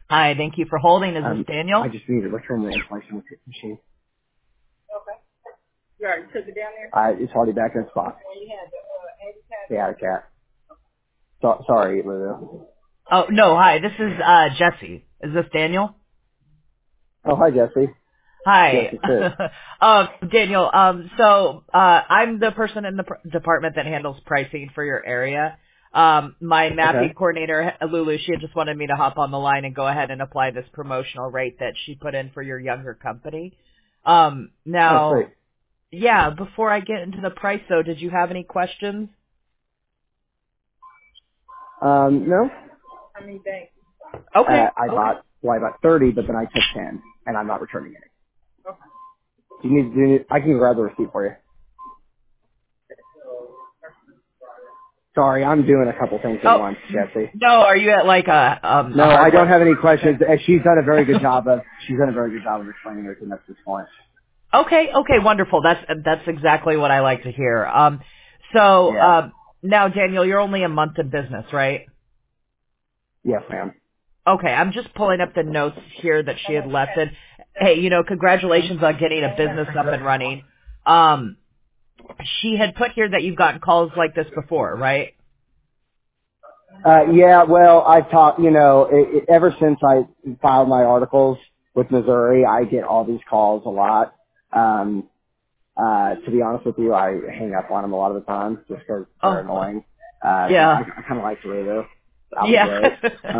Hi, thank you for holding. Is this Daniel? I just need to return the information with the machine. You already took it down there? It's already back in the spot. Yeah, the cat. Sorry, Lulu. Oh, no, hi, this is Jesse. Is this Daniel? Oh, hi, Jesse. Hi. Yes, it's Daniel, so I'm the person in the department that handles pricing for your area. My mapping coordinator, Lulu, she had just wanted me to hop on the line and go ahead and apply this promotional rate that she put in for your younger company. Now, yeah, before I get into the price, though, did you have any questions? No. How many days? Okay. I bought 30, but then I took 10, and I'm not returning it. Okay. Do you need, I can grab the receipt for you. Sorry, I'm doing a couple things at once, Jesse. No, are you at like a No, I don't have any questions. She's done a very good job of explaining everything up to this point. Okay, wonderful. That's exactly what I like to hear. Now, Daniel, you're only a month in business, right? Yes, ma'am. Okay, I'm just pulling up the notes here that she had left. And hey, congratulations on getting a business up and running. She had put here that you've gotten calls like this before, right? Yeah, well, I've talked, ever since I filed my articles with Missouri, I get all these calls a lot. To be honest with you, I hang up on them a lot of the time just because they're annoying. Yeah. I kind of like Lulu. Yeah.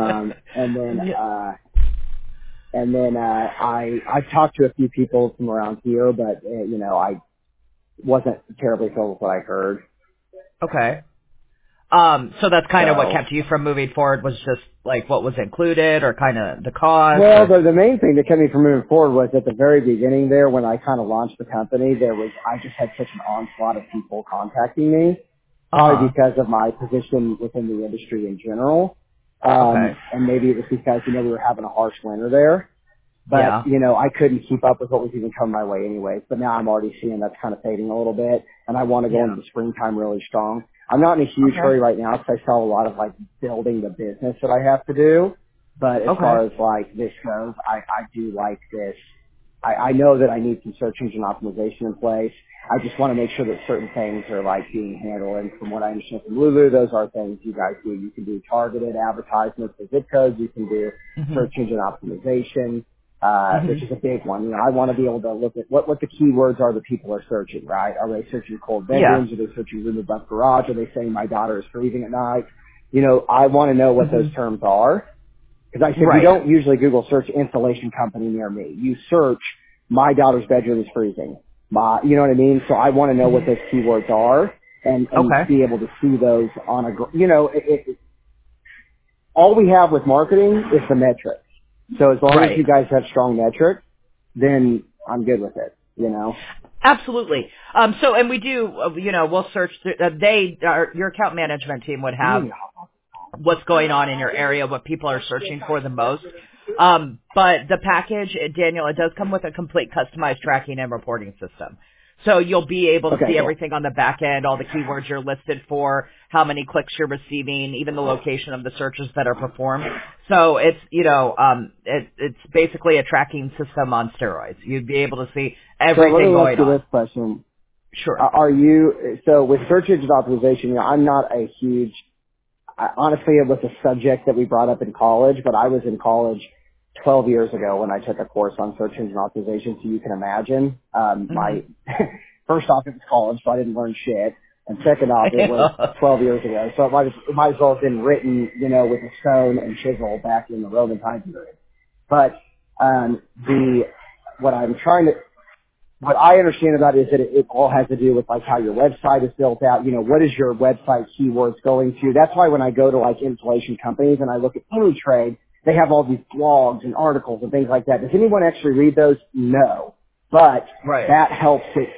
And then I've talked to a few people from around here, but, I wasn't terribly thrilled with what I heard. Okay. So that's kind of what kept you from moving forward, was just like what was included or kind of the cost? Well, the main thing that kept me from moving forward was at the very beginning there when I kind of launched the company, I just had such an onslaught of people contacting me, probably because of my position within the industry in general. And maybe it was because, we were having a harsh winter there. But, I couldn't keep up with what was even coming my way anyways. But now I'm already seeing that's kind of fading a little bit, and I want to go into the springtime really strong. I'm not in a huge hurry right now because I saw a lot of, building the business that I have to do. But as far as, this goes, I do like this. I know that I need some search engine optimization in place. I just want to make sure that certain things are, being handled. And from what I understand from Lulu, those are things you guys do. You can do targeted advertisements for zip codes. You can do search engine optimization. Which is a big one. I want to be able to look at what the keywords are that people are searching, right? Are they searching cold bedrooms? Are they searching room above garage? Are they saying my daughter is freezing at night? I want to know what those terms are. Because I said, you don't usually Google search installation company near me. You search my daughter's bedroom is freezing. You know what I mean? So I want to know what those keywords are and be able to see those on all we have with marketing is the metrics. So as long as you guys have strong metrics, then I'm good with it, Absolutely. And we do, we'll search through, your account management team would have what's going on in your area, what people are searching for the most. But the package, Daniel, it does come with a complete customized tracking and reporting system. So you'll be able to see everything on the back end, all the keywords you're listed for, how many clicks you're receiving, even the location of the searches that are performed. So it's, it's basically a tracking system on steroids. You'd be able to see everything going on. So let me ask you this question. Sure. So with search engine optimization, I'm not a huge, honestly, it was a subject that we brought up in college, but I was in college 12 years ago when I took a course on search engine optimization, so you can imagine. My first off, it was college, so I didn't learn shit. And second off, it was 12 years ago, so it might as well have been written, with a stone and chisel back in the Roman time period. But what I understand about it is that it all has to do with how your website is built out. What is your website keywords going to? That's why when I go to installation companies and I look at AnyTrade, they have all these blogs and articles and things like that. Does anyone actually read those? No. But that helps it,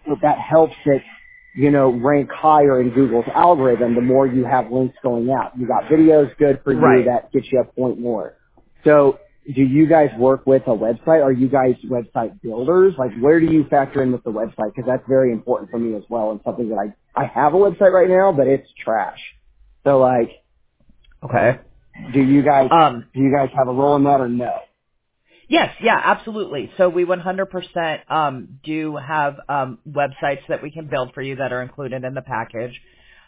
rank higher in Google's algorithm the more you have links going out. You got videos, good for you, that gets you a point more. So do you guys work with a website? Are you guys website builders? Where do you factor in with the website? Because that's very important for me as well, and something that I have a website right now, but it's trash. So Do you guys have a role in that or no? Yes, yeah, absolutely. So we 100% do have websites that we can build for you that are included in the package.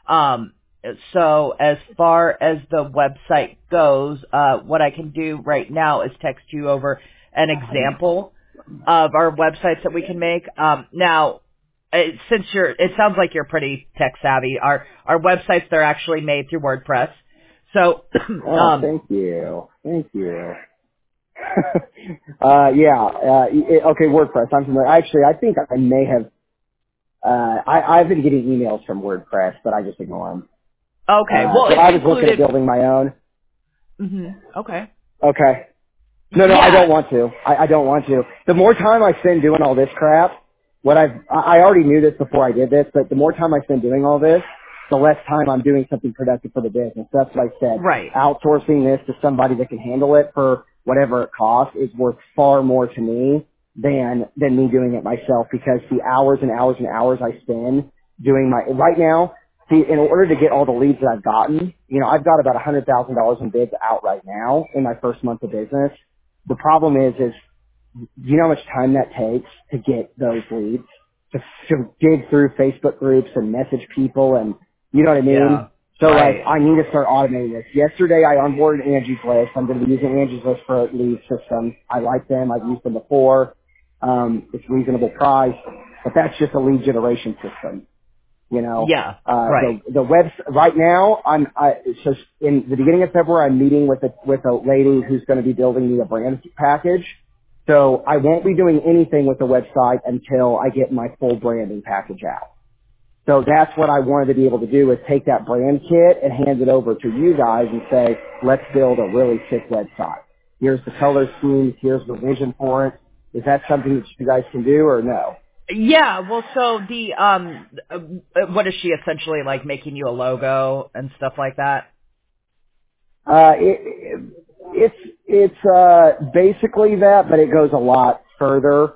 So as far as the website goes, what I can do right now is text you over an example of our websites that we can make. Now, since it sounds like you're pretty tech savvy. Our websites, they're actually made through WordPress. So, thank you. Okay, WordPress. I'm familiar. Actually, I think I may have. I've been getting emails from WordPress, but I just ignore them. Okay. Well, so I was looking at building my own. Okay. Okay. No, yeah. I don't want to. I don't want to. The more time I spend doing all this crap, I already knew this before I did this, but the more time I spend doing all this, the less time I'm doing something productive for the business. That's what I said. Right. Outsourcing this to somebody that can handle it for whatever it costs is worth far more to me than me doing it myself, because the hours and hours and hours I spend doing right now, see, in order to get all the leads that I've gotten, I've got about $100,000 in bids out right now in my first month of business. The problem is you know how much time that takes to get those leads, to dig through Facebook groups and message people, and you know what I mean? Yeah. So right. I need to start automating this. Yesterday I onboarded Angie's List. I'm going to be using Angie's List for a lead system. I like them. I've used them before. It's reasonable price, but that's just a lead generation system. Yeah. Right. The web right now. So in the beginning of February, I'm meeting with a lady who's going to be building me a brand package. So I won't be doing anything with the website until I get my full branding package out. So that's what I wanted to be able to do, is take that brand kit and hand it over to you guys and say, let's build a really sick website. Here's the color schemes. Here's the vision for it. Is that something that you guys can do or no? Yeah, well, so what is she essentially, like, making you a logo and stuff like that? It's basically that, but it goes a lot further.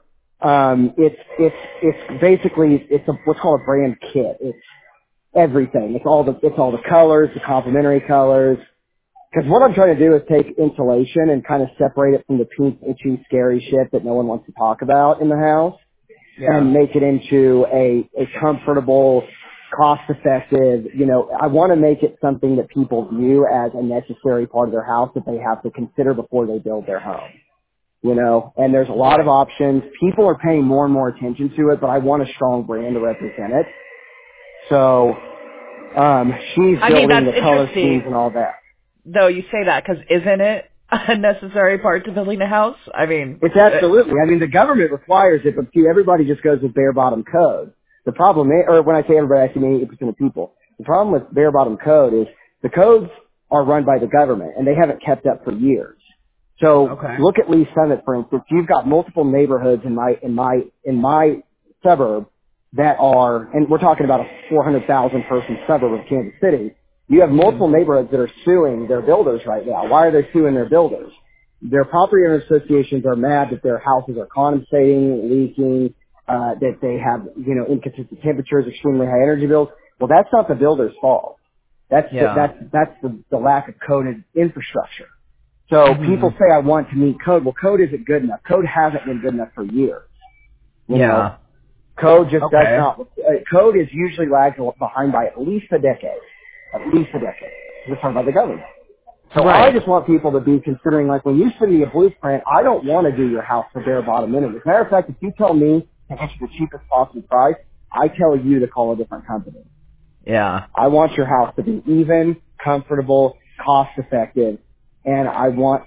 It's basically what's called a brand kit. It's everything. It's all the colors, the complementary colors. Because what I'm trying to do is take insulation and kind of separate it from the pink, itchy, scary shit that no one wants to talk about in the house. Yeah. And make it into a comfortable, cost-effective, I want to make it something that people view as a necessary part of their house that they have to consider before they build their home. And there's a lot of options. People are paying more and more attention to it, but I want a strong brand to represent it. So, she's building the color schemes and all that. Though you say that, because isn't it a necessary part to building a house? I mean, it's absolutely. I mean, the government requires it, but everybody just goes with bare bottom code. The problem is, or when I say everybody, I mean 80% of people. The problem with bare bottom code is the codes are run by the government, and they haven't kept up for years. So Look at Lee Summit, for instance. You've got multiple neighborhoods in my suburb that are, and we're talking about a 400,000 person suburb of Kansas City. You have multiple neighborhoods that are suing their builders right now. Why are they suing their builders? Their property owner associations are mad that their houses are condensating, leaking, that they have, inconsistent temperatures, extremely high energy bills. Well, that's not the builder's fault. That's the lack of coded infrastructure. So people say, I want to meet code. Well, code isn't good enough. Code hasn't been good enough for years. You know? Code just does not. Code is usually lagged behind by at least a decade. At least a decade. We're talking about the government. So I just want people to be considering, like, when you send me a blueprint, I don't want to do your house for bare bottom minimum. As a matter of fact, if you tell me to get you the cheapest possible price, I tell you to call a different company. Yeah. I want your house to be even, comfortable, cost effective, and I want,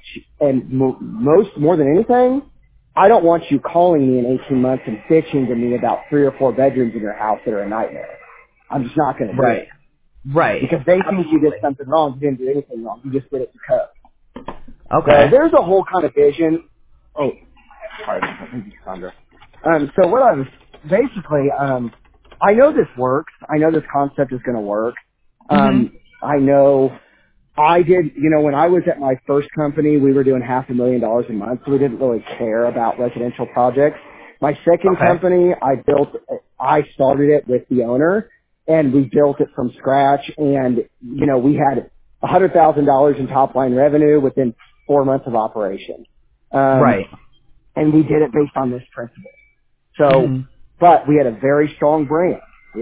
more than anything, I don't want you calling me in 18 months and bitching to me about 3 or 4 bedrooms in your house that are a nightmare. I'm just not going to do it. Right. Because they think you did something wrong. You didn't do anything wrong. You just did it to code. Okay. So there's a whole kind of vision. Oh, sorry. Thank you, Sandra. So what I was, basically, I know this works. I know this concept is going to work. I know I did, when I was at my first company, we were doing $500,000 a month, so we didn't really care about residential projects. My second company, I started it with the owner, and we built it from scratch, and, we had $100,000 in top line revenue within 4 months of operation. Right. And we did it based on this principle. So, but we had a very strong brand.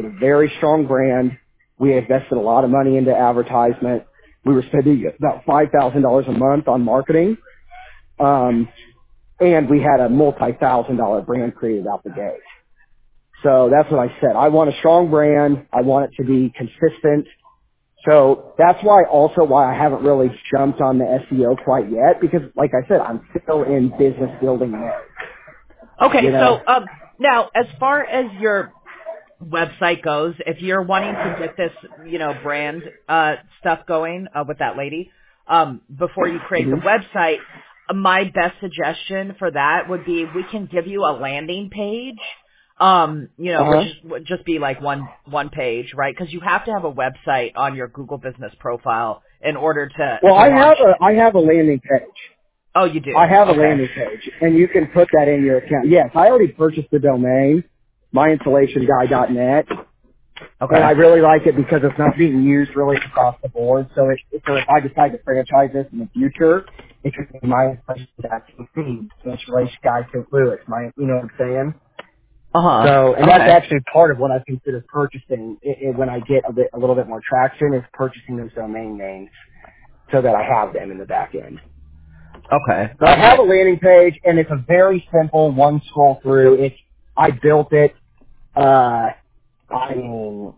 We invested a lot of money into advertisement. We were spending about $5,000 a month on marketing. And we had a multi-$1,000 brand created out the gate. So that's what I said. I want a strong brand. I want it to be consistent. So that's why I haven't really jumped on the SEO quite yet, because like I said, I'm still in business building mode. Okay, so now as far as your website goes, if you're wanting to get this, brand stuff going with that lady, before you create the website, my best suggestion for that would be we can give you a landing page. Which would just be like one page, right? Because you have to have a website on your Google Business profile in order to. Well, I have a landing page. Oh, you do? I have a landing page, and you can put that in your account. Yes, I already purchased the domain, myinsulationguy.net. Okay. And I really like it because it's not being used really across the board. So if I decide to franchise this in the future, it could be myinsulationguy.net. You know what I'm saying? So, and that's actually part of what I consider purchasing when I get a little bit more traction, is purchasing those domain names so that I have them in the back end. Okay. So I have a landing page, and it's a very simple one scroll through. I built it. If you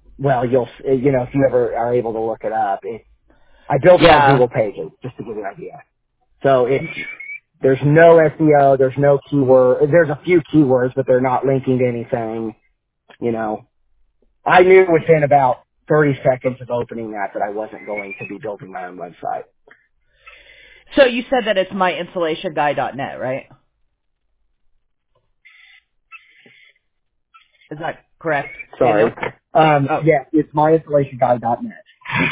ever are able to look it up, I built it on Google Pages, just to give you an idea. So there's no SEO, there's no keyword, there's a few keywords, but they're not linking to anything, I knew within about 30 seconds of opening that I wasn't going to be building my own website. So you said that it's myinsulationguy.net, right? Is that correct? Sorry. Yeah, it's myinsulationguy.net.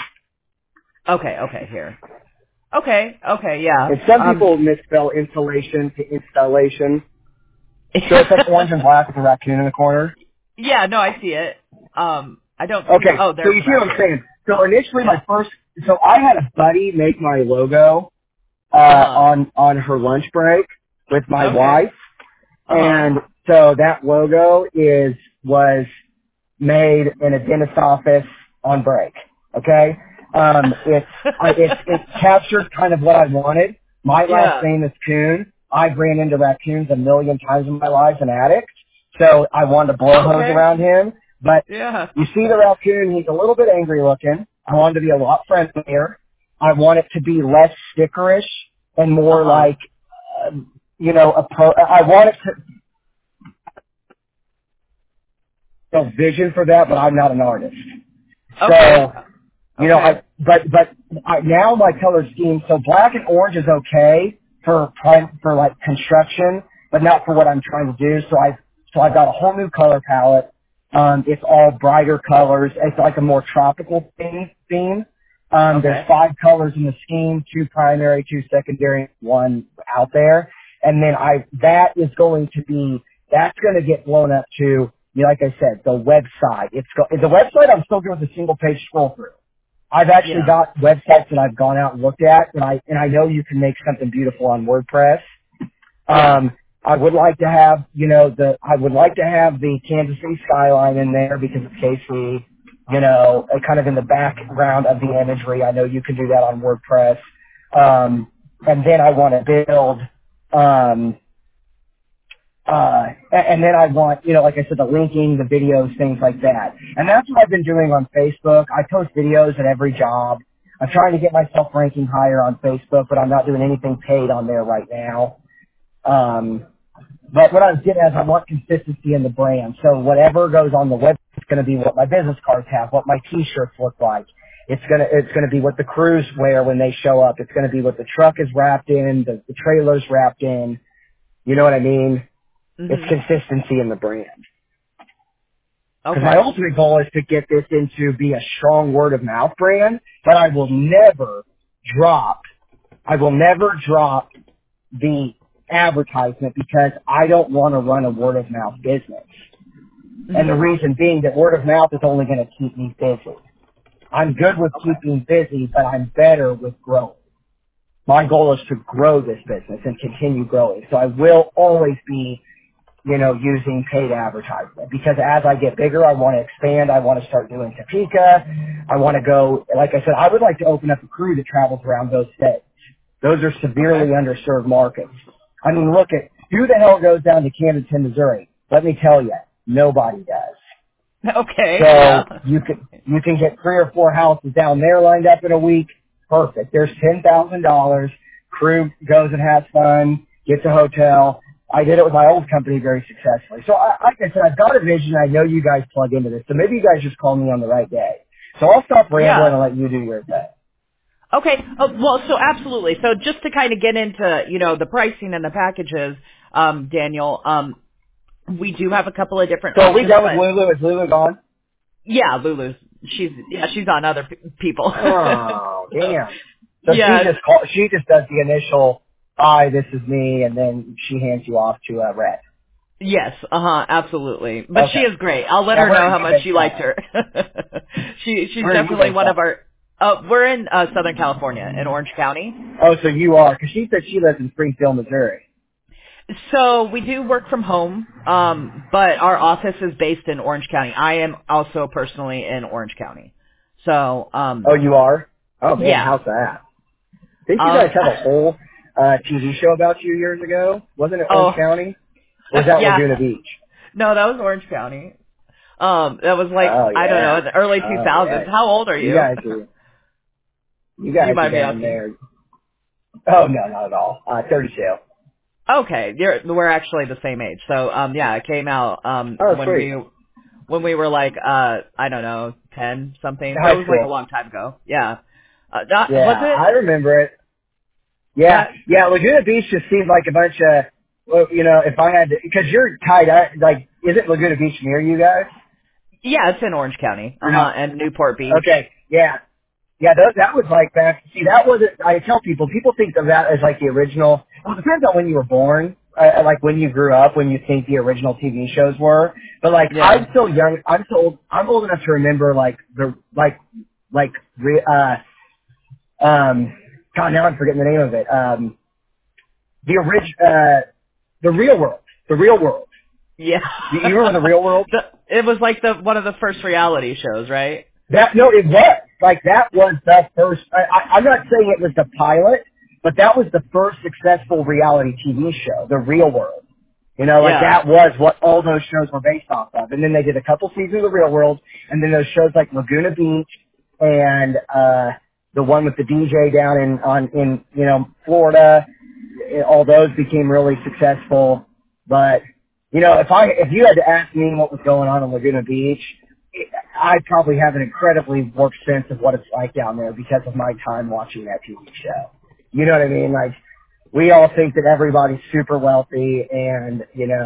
Okay, here. Okay, yeah. And some people misspell insulation to installation. So it's like orange and black with a raccoon in the corner. Yeah, no, I see it. I don't see Okay, so you see what I'm saying. So initially I had a buddy make my logo on her lunch break with my wife. And so that logo was made in a dentist's office on break. Okay? It captured kind of what I wanted. My last name is Coon. I've ran into raccoons a million times in my life, an addict. So I wanted to blow hose around him. But you see the raccoon, he's a little bit angry looking. I wanted to be a lot friendlier. I want it to be less stickerish and more like, I want it to vision for that, but I'm not an artist. So, now my color scheme, so black and orange is okay for like construction, but not for what I'm trying to do. So I've got a whole new color palette. It's all brighter colors. It's like a more tropical theme. There's 5 colors in the scheme, 2 primary, 2 secondary, 1 out there. And then that's going to get blown up to, like I said, the website. The website I'm still doing the single page scroll through. I've actually got websites that I've gone out and looked at, and I know you can make something beautiful on WordPress. I would like to have, the Kansas City skyline in there because it's KC, kind of in the background of the imagery. I know you can do that on WordPress. And then I want to build, and then I want, like I said, the linking, the videos, things like that. And that's what I've been doing on Facebook. I post videos at every job. I'm trying to get myself ranking higher on Facebook, but I'm not doing anything paid on there right now. But what I was getting at is I want consistency in the brand. So whatever goes on the website is going to be what my business cards have, what my T-shirts look like. It's gonna be what the crews wear when they show up. It's gonna be what the truck is wrapped in, the trailer's wrapped in. You know what I mean? Mm-hmm. It's consistency in the brand. Because my ultimate goal is to get this into be a strong word of mouth brand, but I will never drop the advertisement because I don't want to run a word of mouth business. Mm-hmm. And the reason being that word of mouth is only going to keep me busy. I'm good with keeping busy, but I'm better with growth. My goal is to grow this business and continue growing. So I will always be, using paid advertisement because as I get bigger, I want to expand. I want to start doing Topeka. I want to go, like I said, I would like to open up a crew that travels around those states. Those are severely underserved markets. I mean, look at who the hell goes down to Kansas City, Missouri? Let me tell you, nobody does. Okay. So yeah. you can get 3 or 4 houses down there lined up in a week. Perfect. There's $10,000. Crew goes and has fun, gets a hotel. I did it with my old company very successfully. So like I said, I've got a vision. I know you guys plug into this. So maybe you guys just call me on the right day. So I'll stop rambling and let you do your thing. Okay. Well, so absolutely. So just to kind of get into, the pricing and the packages, Daniel, we do have a couple of different So are options. we done with Lulu? Is Lulu gone? Yeah, Lulu's. She's on other people. Oh, damn. So yeah. she just does the initial, hi, this is me, and then she hands you off to Rhett. Yes, absolutely. But okay. She is great. I'll let her know how much you liked her. She's definitely one of our, we're in Southern California, in Orange County. Oh, so you are, because she said she lives in Springfield, Missouri. So we do work from home, but our office is based in Orange County. I am also personally in Orange County. So, oh, you are? Oh, man, yeah. How's that? Didn't you guys have a whole TV show about you years ago? Wasn't it Orange County? Or was that Laguna Beach? No, that was Orange County. That was like, I don't know, in the early 2000s. Yeah. How old are you? You guys are down there. Oh, no, not at all. 32. Okay, we're actually the same age. So, it came out when we were like, I don't know, 10 something. That was like a long time ago. Yeah. Was it? I remember it. Yeah, Laguna Beach just seemed like a bunch of, if I had to, because you're tied up, like, isn't Laguna Beach near you guys? Yeah, it's in Orange County, and Newport Beach. Okay, yeah. Yeah, that was like back, see, that wasn't, I tell people think of that as like the original, well, it depends on when you were born, like when you grew up, when you think the original TV shows were, but like, I'm still young, I'm old enough to remember like, God, now I'm forgetting the name of it, the Real World. Yeah. You remember The Real World? It was like one of the first reality shows, right? It was. Like, that was the first, I'm not saying it was the pilot, but that was the first successful reality TV show, The Real World. That was what all those shows were based off of. And then they did a couple seasons of The Real World, and then those shows like Laguna Beach and the one with the DJ down in Florida, all those became really successful. But, if you had to ask me what was going on in Laguna Beach, I probably have an incredibly warped sense of what it's like down there because of my time watching that TV show. You know what I mean? Like, we all think that everybody's super wealthy and,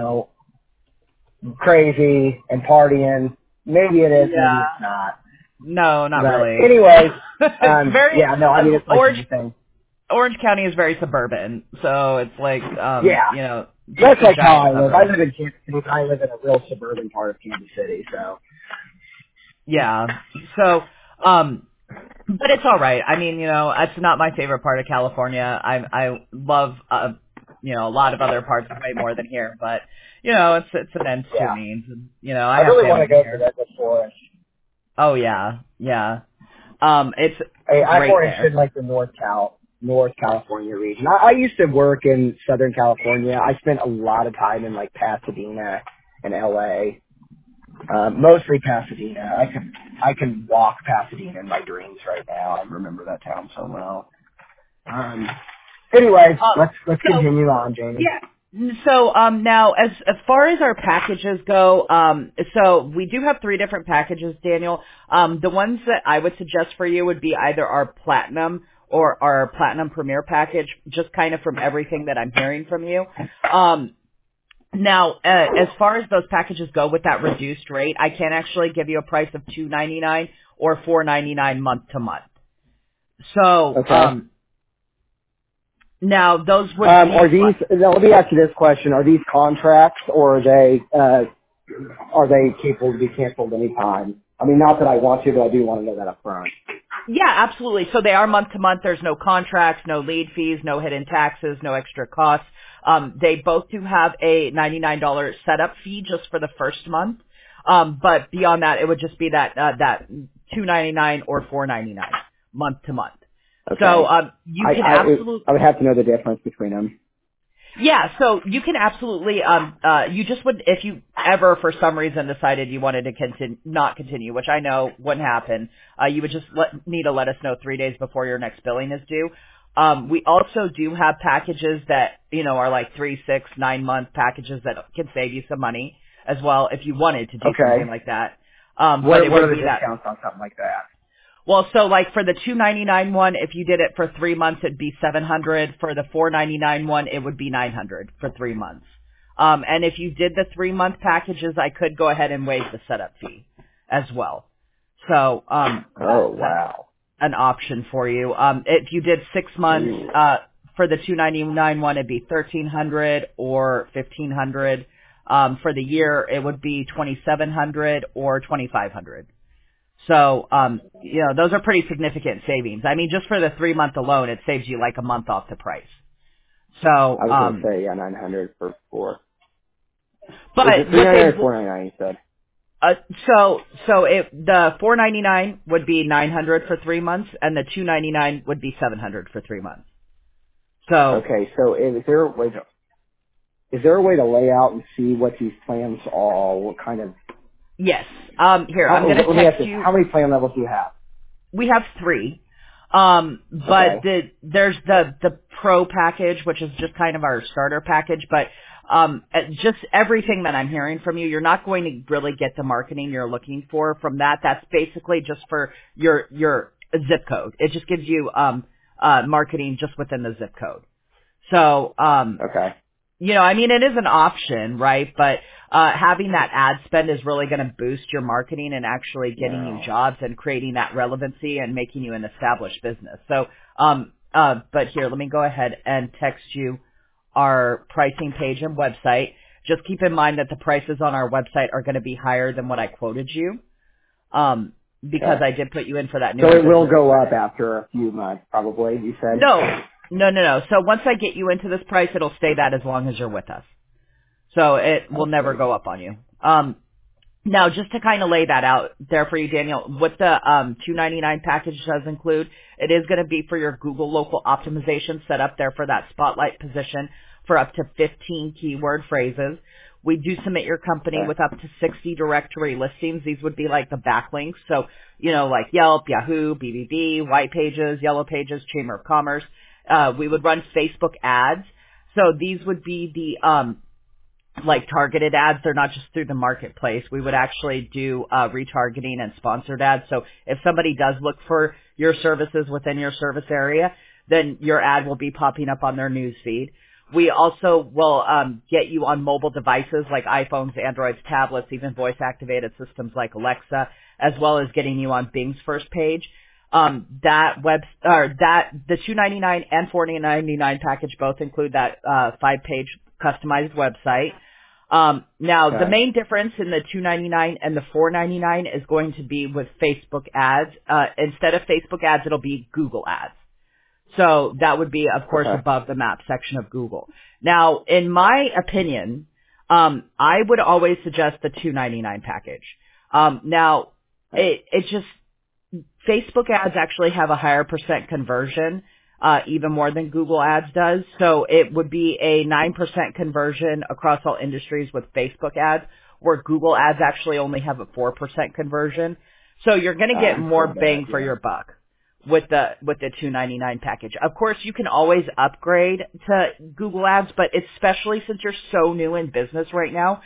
crazy and partying. Maybe it is, maybe it's not. No, not really. Anyways, it's like Orange, Orange County is very suburban, so it's like, that's like how I live. I live in Kansas City. I live in a real suburban part of Kansas City, so. Yeah. So, but it's all right. I mean, it's not my favorite part of California. I love, a lot of other parts way more than here, but, it's an ends to means. And, I really want to go to that before. Oh, yeah. Yeah. It's I've already been like the North California region. I used to work in Southern California. I spent a lot of time in like Pasadena and LA. Mostly Pasadena. I can walk Pasadena in my dreams right now. I remember that town so well. Anyways, let's continue on, Jamie. Yeah. So now, as far as our packages go, so we do have 3 different packages, Daniel. The ones that I would suggest for you would be either our Platinum or our Platinum Premier package, just kind of from everything that I'm hearing from you. Now, as far as those packages go with that reduced rate, I can actually give you a price of $299 or $499 month to month. So, now those would be are these? Let me ask you this question: are these contracts, or are they capable to be canceled anytime? I mean, not that I want to, but I do want to know that up front. Yeah, absolutely. So they are month to month. There's no contracts, no lead fees, no hidden taxes, no extra costs. They both do have a $99 setup fee just for the first month. But beyond that, it would just be that $2.99 or $4.99 month to month. Okay. So you can absolutely. I would have to know the difference between them. Yeah, so you can absolutely, you just would, if you ever for some reason decided you wanted to not continue, which I know wouldn't happen, you would just need to let us know 3 days before your next billing is due. We also do have packages that, are like 3, 6, 9 month packages that can save you some money as well if you wanted to do something like that. What are the discounts on something like that? Well, so like for the $2.99 one, if you did it for 3 months, it'd be $700. For the $4.99 one, it would be $900 for 3 months. And if you did the 3 month packages, I could go ahead and waive the setup fee as well. So, wow. An option for you. If you did 6 months, for the $2.99 one, it'd be $1,300 or $1,500. For the year, it would be $2,700 or $2,500. So, those are pretty significant savings. I mean, just for the 3 month alone, it saves you like a month off the price. So, I was going to say, yeah, $900 for 4. But $399 or $499, you said? The $4.99 would be $900 for 3 months, and the $2.99 would be $700 for 3 months. So. Okay, so is there a way to lay out and see what these plans are? What kind of? Yes. Here, I'm going to text you. How many plan levels do you have? We have 3. But there's the pro package, which is just kind of our starter package. But just everything that I'm hearing from you, you're not going to really get the marketing you're looking for from that. That's basically just for your zip code. It just gives you marketing just within the zip code. So okay. I mean, it is an option, right? But having that ad spend is really going to boost your marketing and actually getting you jobs and creating that relevancy and making you an established business. So, but here, let me go ahead and text you our pricing page and website. Just keep in mind that the prices on our website are going to be higher than what I quoted you, because I did put you in for that new. So it will go up after a few months, probably, you said? No. So once I get you into this price, it'll stay that as long as you're with us. So it will never go up on you. Now, just to kind of lay that out there for you, Daniel, what the $2.99 package does include, it is going to be for your Google local optimization set up there for that spotlight position for up to 15 keyword phrases. We do submit your company with up to 60 directory listings. These would be like the backlinks. So, like Yelp, Yahoo, BBB, White Pages, Yellow Pages, Chamber of Commerce. We would run Facebook ads. So these would be the, targeted ads. They're not just through the marketplace. We would actually do, retargeting and sponsored ads. So if somebody does look for your services within your service area, then your ad will be popping up on their news feed. We also will, get you on mobile devices like iPhones, Androids, tablets, even voice activated systems like Alexa, as well as getting you on Bing's first page. The $2.99 and $4.99 package both include that 5-page customized website. Now the main difference in the $2.99 and the $4.99 is going to be with Facebook ads. Instead of Facebook ads, it'll be Google ads. So that would be, of course, above the map section of Google. Now, in my opinion, I would always suggest the $2.99 package. Now, it just, Facebook ads actually have a higher % conversion, even more than Google ads does. So it would be a 9% conversion across all industries with Facebook ads, where Google ads actually only have a 4% conversion. So you're going to get more bang for your buck with the $2.99 package. Of course, you can always upgrade to Google ads, but especially since you're so new in business right now,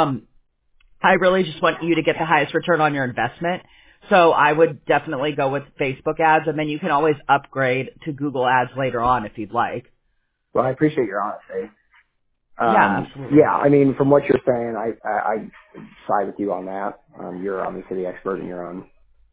I really just want you to get the highest return on your investment. So I would definitely go with Facebook ads, and then you can always upgrade to Google ads later on if you'd like. Well, I appreciate your honesty. Yeah, absolutely. Yeah, I mean, from what you're saying, I side with you on that. You're obviously the expert in your own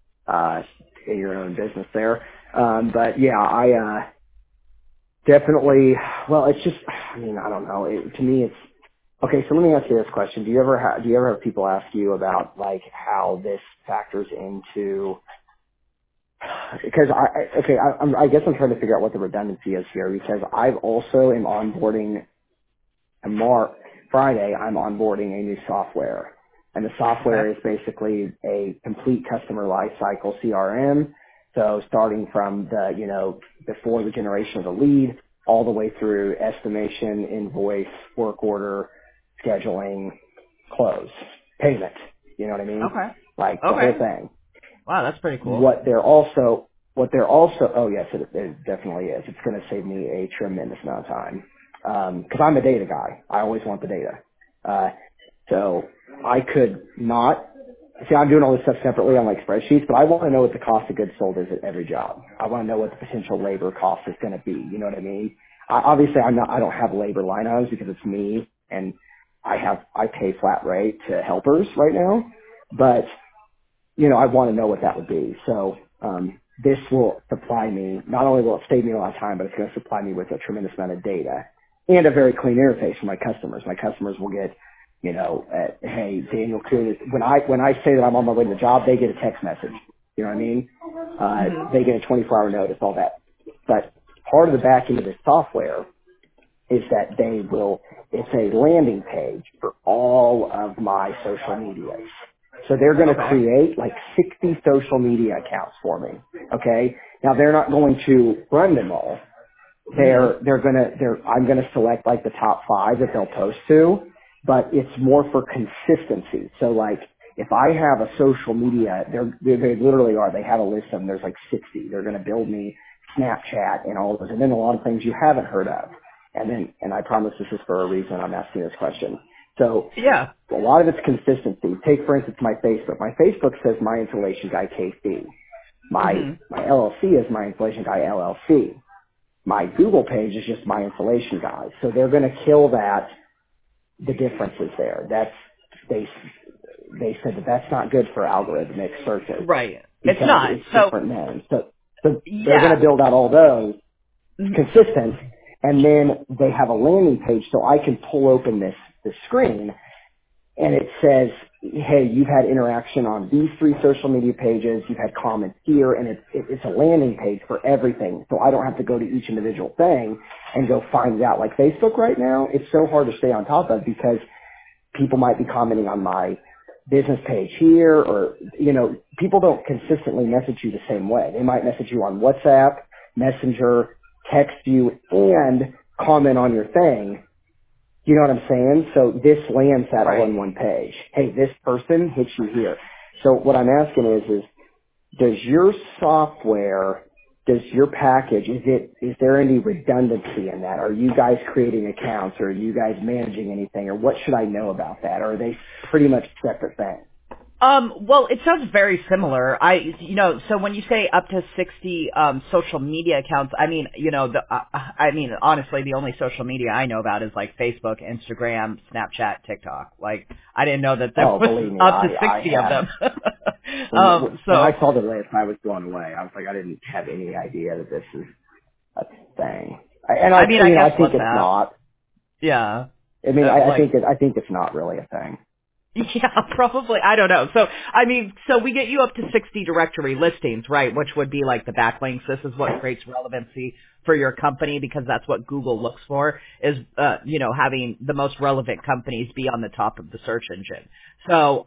business there. But yeah, I definitely. Well, it's just. I mean, I don't know. To me, Okay, so let me ask you this question. Do you ever have people ask you about like how this factors into, because I guess I'm trying to figure out what the redundancy is here, because I've also am onboarding Friday, I'm onboarding a new software. And the software is basically a complete customer lifecycle CRM. So starting from before the generation of the lead, all the way through estimation, invoice, work order, scheduling, close, payment. You know what I mean? Okay. Like the whole thing. Wow, that's pretty cool. What they're also, oh yes, it definitely is. It's going to save me a tremendous amount of time. Cause I'm a data guy. I always want the data. So I could not, see, I'm doing all this stuff separately on like spreadsheets, but I want to know what the cost of goods sold is at every job. I want to know what the potential labor cost is going to be. You know what I mean? Obviously I don't have labor line items because it's me and I pay flat rate to helpers right now, but I want to know what that would be. So, this will supply me, not only will it save me a lot of time, but it's going to supply me with a tremendous amount of data and a very clean interface for my customers. My customers will get, hey, Daniel Kuhn, when I say that I'm on my way to the job, they get a text message. You know what I mean? They get a 24-hour notice, all that. But part of the back end of this software is that it's a landing page for all of my social medias. So they're going to create like 60 social media accounts for me. Okay. Now they're not going to run them all. I'm going to select like the top 5 that they'll post to, but it's more for consistency. So like if I have a social media, they literally are, they have a list of them. There's like 60. They're going to build me Snapchat and all of those. And then a lot of things you haven't heard of. And I promise this is for a reason I'm asking this question. So yeah, a lot of it's consistency. Take, for instance, my Facebook. My Facebook says My Installation Guy KC. My LLC is My Installation Guy LLC. My Google page is just My Installation Guy. So they're going to kill that, the differences there. They said that's not good for algorithmic searches. Right. It's not. It's different names. So they're going to build out all those consistent, and then they have a landing page so I can pull open this screen and it says, hey, you've had interaction on these 3 social media pages, you've had comments here, and it's a landing page for everything. So I don't have to go to each individual thing and go find it out. Like Facebook right now, it's so hard to stay on top of because people might be commenting on my business page here, or, people don't consistently message you the same way. They might message you on WhatsApp, Messenger, text you, and comment on your thing. You know what I'm saying? So this lands that all on one page. Hey, this person hits you here. So what I'm asking is does your software, does your package, is there any redundancy in that? Are you guys creating accounts, or are you guys managing anything, or what should I know about that? Or are they pretty much separate things? Well, it sounds very similar. So when you say up to 60 social media accounts, I mean, honestly, the only social media I know about is like Facebook, Instagram, Snapchat, TikTok. Like, I didn't know that there was up to 60 of them. When I saw the list, I was blown away. I was like, I didn't have any idea that this is a thing. I think it's not. Yeah. I think it's not really a thing. Yeah, probably. I don't know. So we get you up to 60 directory listings, right? Which would be like the backlinks. This is what creates relevancy for your company, because that's what Google looks for, is, having the most relevant companies be on the top of the search engine. So,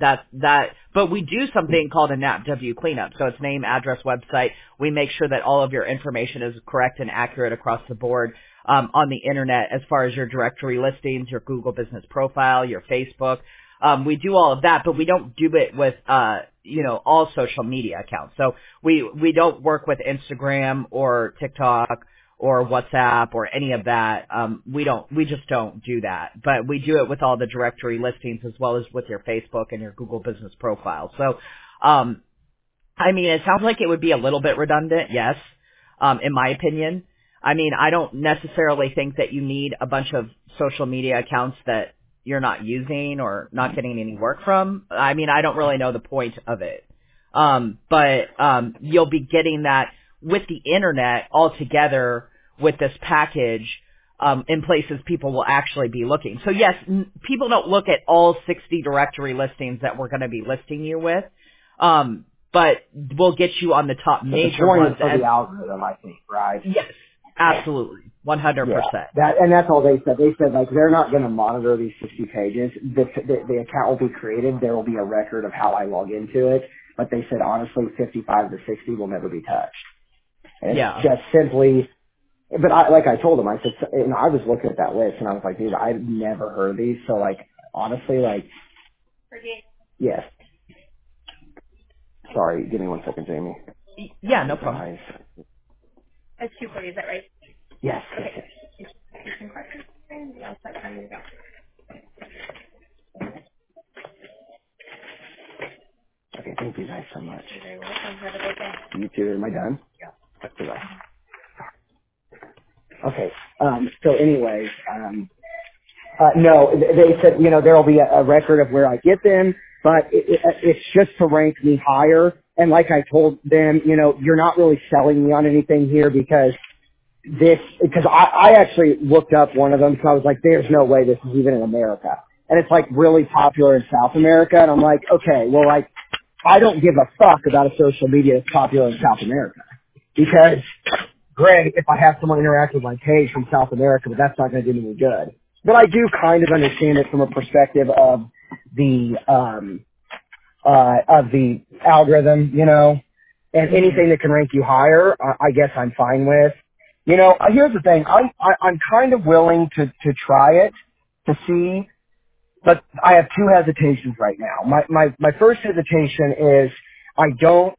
but we do something called a NapW cleanup. So it's name, address, website. We make sure that all of your information is correct and accurate across the board, on the internet, as far as your directory listings, your Google business profile, your Facebook. We do all of that, but we don't do it with, all social media accounts. So we don't work with Instagram or TikTok or WhatsApp or any of that. We just don't do that, but we do it with all the directory listings as well as with your Facebook and your Google business profile. So, it sounds like it would be a little bit redundant. Yes. In my opinion, I don't necessarily think that you need a bunch of social media accounts that you're not using or not getting any work from. I don't really know the point of it. But you'll be getting that with the internet all together with this package. in places people will actually be looking. So yes, people don't look at all 60 directory listings that we're going to be listing you with, but we'll get you on the top major ones. For the algorithm, I think, right? Yes, absolutely, 100%. Yeah, that's all they said. They said, like, they're not going to monitor these 60 pages. The account will be created. There will be a record of how I log into it. But they said, honestly, 55 to 60 will never be touched. And it's just simply, but like I told them, I said, and I was looking at that list, and I was like, dude, I've never heard of these. So, like, honestly, like, yes. Sorry, give me 1 second, Jamie. Yeah, no problem. That's 240, is that right? Yes. Okay. Okay, thank you guys so much. You're very welcome. Have a good day. You too. Am I done? Yeah. Okay. So anyways, no, they said, there will be a record of where I get them, but it's just to rank me higher. And like I told them, you're not really selling me on anything here because I actually looked up one of them, so I was like, there's no way this is even in America. And it's like really popular in South America. And I'm like, okay, well, like, I don't give a fuck about a social media that's popular in South America. Because, great, if I have someone interact with my page from South America, but that's not going to do me any good. But I do kind of understand it from a perspective of the algorithm, and anything that can rank you higher, I guess I'm fine with. Here's the thing. I'm kind of willing to try it to see, but I have two hesitations right now. My first hesitation is I don't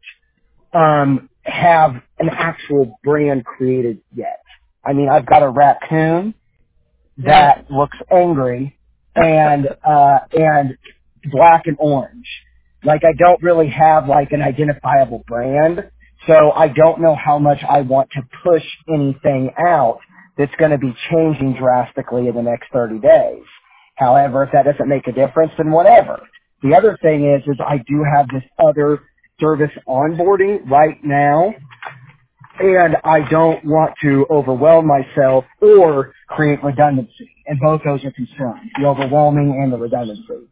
have an actual brand created yet. I mean, I've got a raccoon that looks angry and black and orange. Like, I don't really have like an identifiable brand, so I don't know how much I want to push anything out that's going to be changing drastically in the next 30 days. However, if that doesn't make a difference, then whatever. The other thing is I do have this other service onboarding right now, and I don't want to overwhelm myself or create redundancy. And both those are concerns, the overwhelming and the redundancy.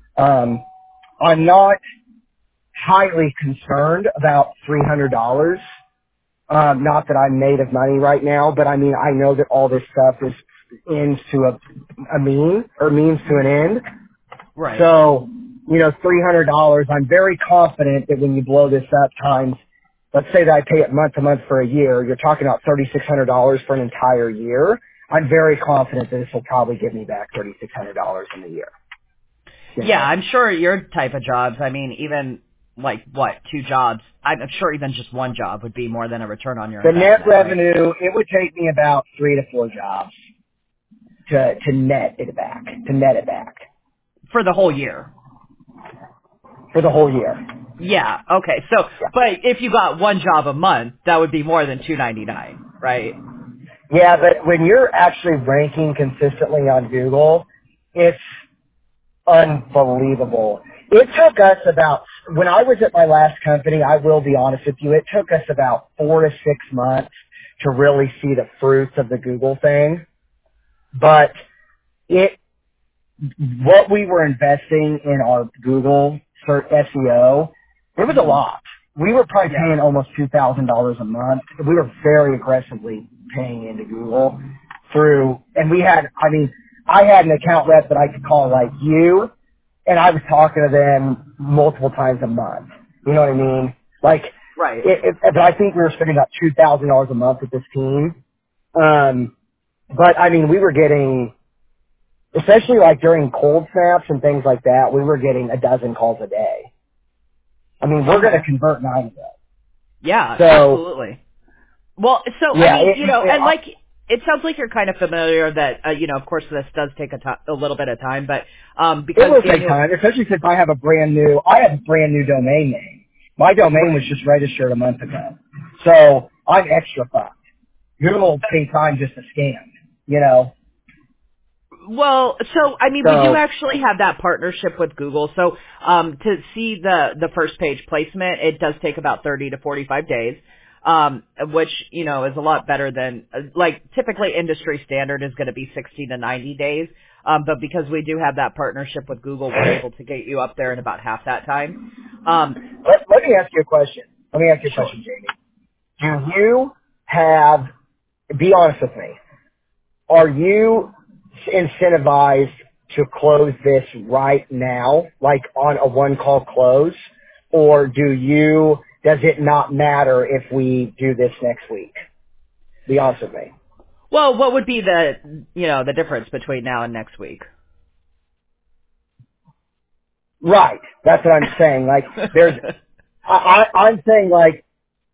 I'm not highly concerned about $300. Not that I'm made of money right now, but I mean, I know that all this stuff ends to means to an end. Right. So, $300, I'm very confident that when you blow this up times, let's say that I pay it month to month for a year, you're talking about $3,600 for an entire year. I'm very confident that this will probably give me back $3,600 in a year. Yeah, I'm sure your type of jobs, I mean, even like, 2 jobs, I'm sure even just one job would be more than a return on your investment. The net revenue, right? It would take me about 3 to 4 jobs to net it back. For the whole year? For the whole year. Yeah, okay. So, but if you got one job a month, that would be more than $299, right? Yeah, but when you're actually ranking consistently on Google, it's unbelievable. It took us when I was at my last company, I will be honest with you, it took us about 4 to 6 months to really see the fruits of the Google thing. But what we were investing in our Google SEO, it was a lot. We were probably paying almost $2,000 a month. We were very aggressively paying into Google and I had an account rep that I could call like you, and I was talking to them multiple times a month. You know what I mean? Like, right. But I think we were spending about $2,000 a month with this team. But I mean, we were getting, especially like during cold snaps and things like that, we were getting a dozen calls a day. I mean, we're going to convert 9 of them. Yeah, absolutely. Well, so, yeah, I mean, and like, it sounds like you're kind of familiar that, of course, this does take a little bit of time, but because it will take time, especially since I have a brand new domain name. My domain was just registered a month ago, so I'm extra fucked. Google will take time just to scan, Well, so, I mean, we do actually have that partnership with Google. So, to see the first page placement, it does take about 30 to 45 days. which, you know, is a lot better than, like, typically industry standard is going to be 60 to 90 days. But because we do have that partnership with Google, we're able to get you up there in about half that time. Let me ask you a question. Jamie. Do you have, be honest with me, are you incentivized to close this right now, like on a one-call close, or does it not matter if we do this next week? Be honest with me. Well, what would be the difference between now and next week? Right. That's what I'm saying. Like, I'm saying, like,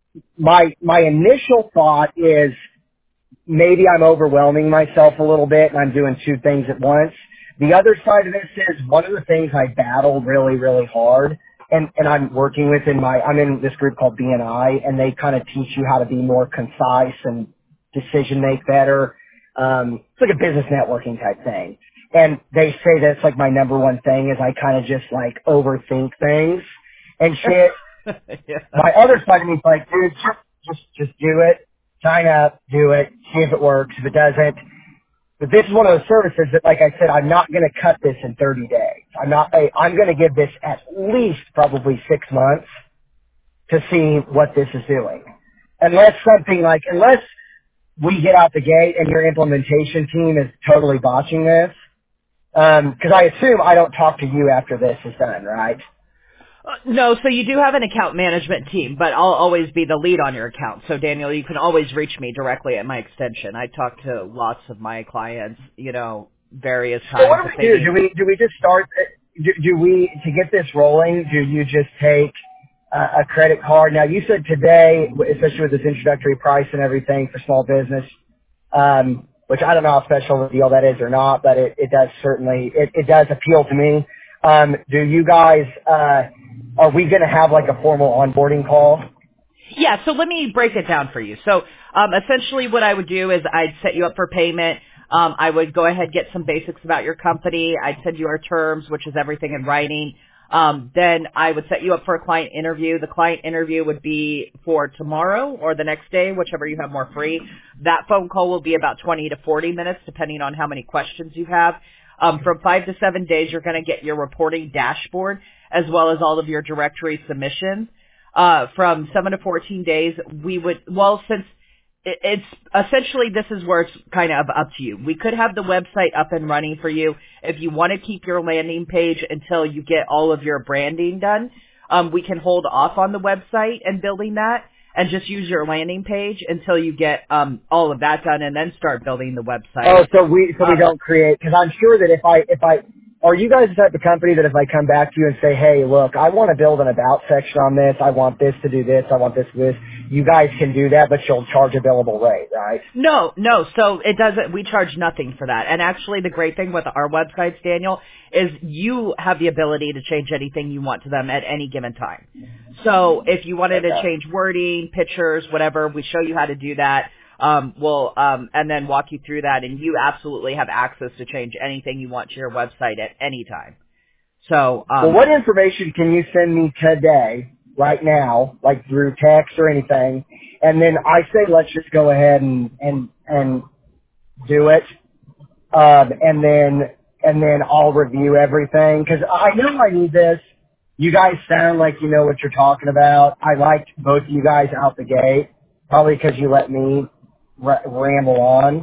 my initial thought is maybe I'm overwhelming myself a little bit and I'm doing two things at once. The other side of this is one of the things I battle really, really hard, and I'm working with I'm in this group called BNI, and they kind of teach you how to be more concise and decision make better. It's like a business networking type thing. And they say that's like my number one thing is I kind of just like overthink things and shit. Yeah. My other side of me is like, dude, just do it. Sign up, do it, see if it works. If it doesn't, but this is one of those services that, like I said, I'm not going to cut this in 30 days. I'm going to give this at least probably 6 months to see what this is doing. Unless we get out the gate and your implementation team is totally botching this, because I assume I don't talk to you after this is done, right? No, so you do have an account management team, but I'll always be the lead on your account. So Daniel, you can always reach me directly at my extension. I talk to lots of my clients, you know, various times. So what do we do? Do we just start? To get this rolling? Do you just take a credit card? Now you said today, especially with this introductory price and everything for small business, which I don't know how special a deal that is or not, but it does certainly it does appeal to me. Do you guys? Are we going to have like a formal onboarding call? Yeah, so let me break it down for you. So essentially what I would do is I'd set you up for payment. I would go ahead, get some basics about your company. I'd send you our terms, which is everything in writing. Then I would set you up for a client interview. The client interview would be for tomorrow or the next day, whichever you have more free. That phone call will be about 20 to 40 minutes, depending on how many questions you have. From 5 to 7 days, you're going to get your reporting dashboard as well as all of your directory submissions. From 7 to 14 days, since it's essentially, this is where it's kind of up to you. We could have the website up and running for you. If you want to keep your landing page until you get all of your branding done, we can hold off on the website and building that and just use your landing page until you get all of that done and then start building the website. Oh, so we don't create, because I'm sure that if I are you guys the type of company that if I come back to you and say, hey, look, I want to build an about section on this, I want this to do this, I want this to do this, you guys can do that, but you'll charge a billable rate, right? No. So it doesn't, we charge nothing for that. And actually the great thing with our websites, Daniel, is you have the ability to change anything you want to them at any given time. So if you wanted to change wording, pictures, whatever, we show you how to do that. We'll and then walk you through that, and you absolutely have access to change anything you want to your website at any time. So, well, what information can you send me today, right now, like through text or anything? And then I say, let's just go ahead and do it. And then I'll review everything, because I know I need this. You guys sound like you know what you're talking about. I liked both of you guys out the gate, probably because you let me ramble on.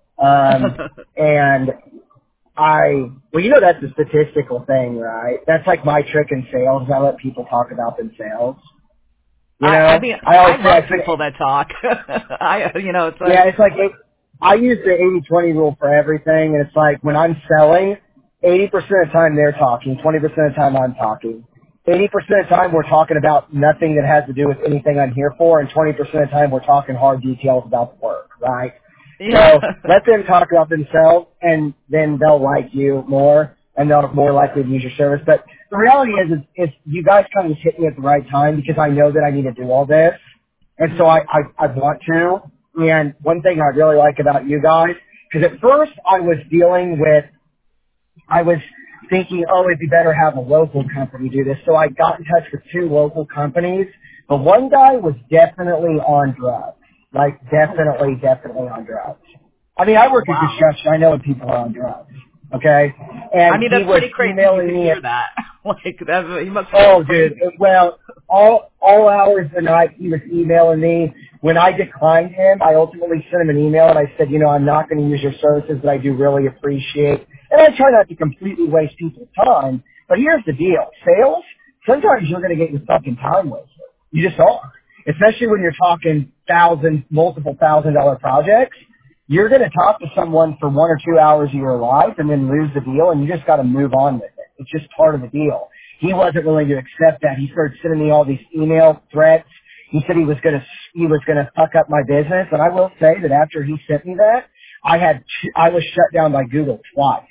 And well, you know that's a statistical thing, right? That's like my trick in sales. I let people talk about themselves. You know? I mean, I love people that talk. It's like... Yeah, it's like, I use the 80-20 rule for everything, and it's like when I'm selling, 80% of the time they're talking, 20% of the time I'm talking. 80% of the time we're talking about nothing that has to do with anything I'm here for, and 20% of the time we're talking hard details about the work, right? Yeah. So let them talk about themselves, and then they'll like you more, and they'll more likely to use your service. But the reality is you guys kind of just hit me at the right time, because I know that I need to do all this, and so I want to. And one thing I really like about you guys, because at first I was thinking, oh, it'd be better to have a local company do this. So I got in touch with 2 local companies. The one guy was definitely on drugs. Like, definitely on drugs. I mean, I work in construction. I know when people are on drugs. Okay? And I mean, he that's was pretty crazy emailing you could me. hear that. Like, he must be Oh, crazy. dude. Well, all hours of the night he was emailing me. When I declined him, I ultimately sent him an email and I said, you know, I'm not going to use your services, but I do really appreciate. And I try not to completely waste people's time. But here's the deal. Sales, sometimes you're going to get your fucking time wasted. You just are. Especially when you're talking multiple $1,000 projects. You're going to talk to someone for 1 or 2 hours of your life and then lose the deal, and you just got to move on with it. It's just part of the deal. He wasn't willing to accept that. He started sending me all these email threats. He said he was gonna fuck up my business, and I will say that after he sent me that, I was shut down by Google twice.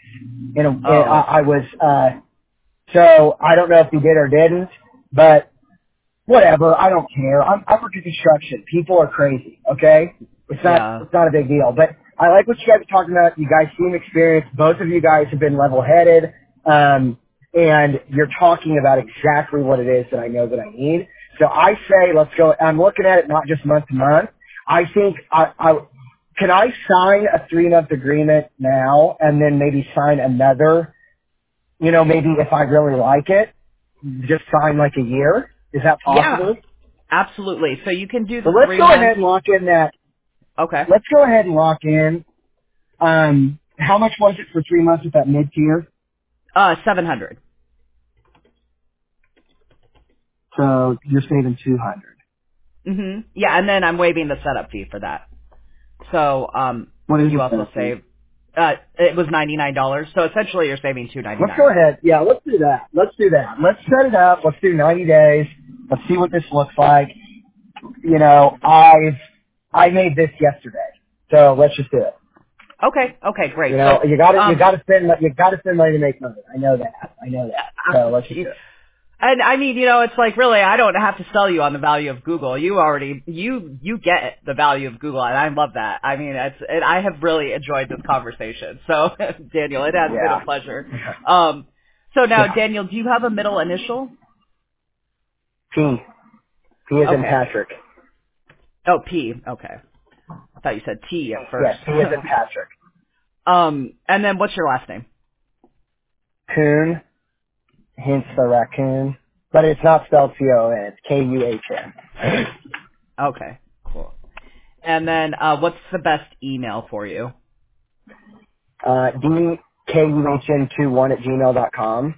So I don't know if he did or didn't, but whatever. I don't care. I work in construction. People are crazy. Okay, it's not a big deal. But I like what you guys are talking about. You guys seem experienced. Both of you guys have been level-headed. And you're talking about exactly what it is that I know that I need. So I say, let's go. I'm looking at it not just month to month. I think can I sign a 3-month agreement now and then maybe sign another, you know, maybe if I really like it, just sign like a year? Is that possible? Yeah, absolutely. So you can do the So let's 3 go months. ahead and lock in that. Okay. Let's go ahead and lock in. How much was it for 3 months with that mid-tier? 700. So you're saving 200. Mhm. Yeah, and then I'm waiving the setup fee for that. So, What is you the also setup fee? save. It was $99. So essentially, you're saving $299. Let's go ahead. Yeah, let's do that. Let's set it up. Let's do 90 days. Let's see what this looks like. You know, I made this yesterday, so let's just do it. Okay, great. You know, So, you gotta spend money to make money. I know that. So let's just do it. And I mean, you know, it's like really, I don't have to sell you on the value of Google. You already, you get the value of Google, and I love that. I mean, I have really enjoyed this conversation. So, Daniel, it has been a pleasure. So now, Daniel, do you have a middle initial? P. P is in Patrick. Oh, P. Okay. I thought you said T at first. Yes, P is in Patrick. And then what's your last name? Coon. Hence the raccoon. But it's not spelled C-O-N. It's K-U-H-N. Okay, cool. And then what's the best email for you? DKUHN21@gmail.com.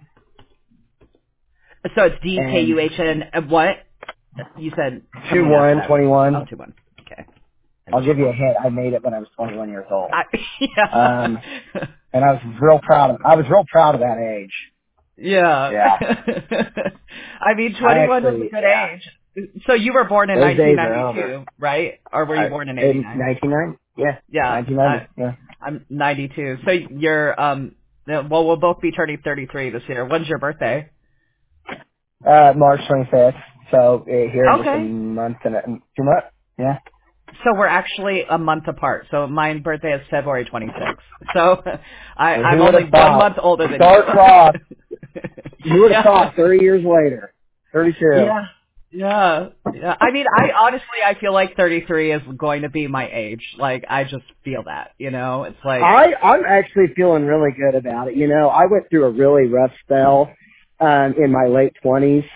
So it's DKUHN what? You said 21. Oh, 21. Okay. I'll give you a hint. I made it when I was 21 years old. Yeah. And I was real proud of that age. Yeah. I mean, 21 was a good age. So you were born in 1992, right? Or were you born in 89? 1990? Yeah. 1990. Yeah. I'm 92. So you're, well, we'll both be turning 33 this year. When's your birthday? March 25th. So here in just a month and 2 months. Yeah. So we're actually a month apart. So my birthday is February 26th. So I'm only 1 month older than you. Dark cross. You would have thought 30 years later. 32. Yeah. I mean, I feel like 33 is going to be my age. Like, I just feel that, you know? It's like... I'm actually feeling really good about it. You know, I went through a really rough spell in my late 20s.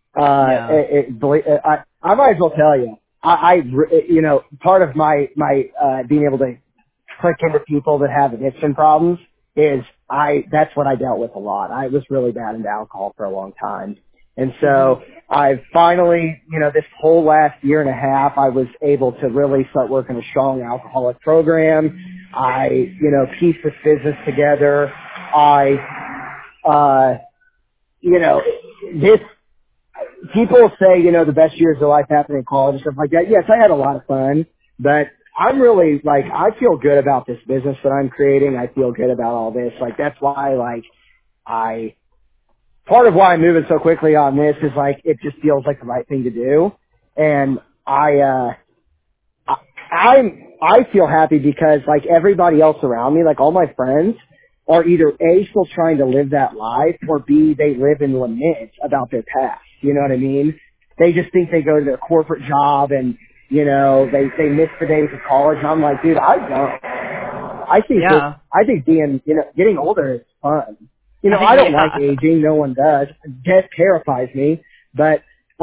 I might as well tell you. You know, part of my being able to click into people that have addiction problems is that's what I dealt with a lot. I was really bad into alcohol for a long time. And so I've finally, you know, this whole last year and a half, I was able to really start working a strong alcoholic program. I, you know, piece this business together. You know, people say, you know, the best years of life happen in college and stuff like that. Yes, I had a lot of fun, but I'm really, like, I feel good about this business that I'm creating. I feel good about all this. Like, that's why, like, part of why I'm moving so quickly on this is, like, it just feels like the right thing to do. And I feel happy because, like, everybody else around me, like, all my friends, are either A, still trying to live that life, or B, they live in lament about their past. You know what I mean? They just think they go to their corporate job and, you know, they miss the days of college. And I'm like, dude, I don't. Yeah. I think being, you know, getting older is fun. You know, I don't like aging. No one does. Death terrifies me. But,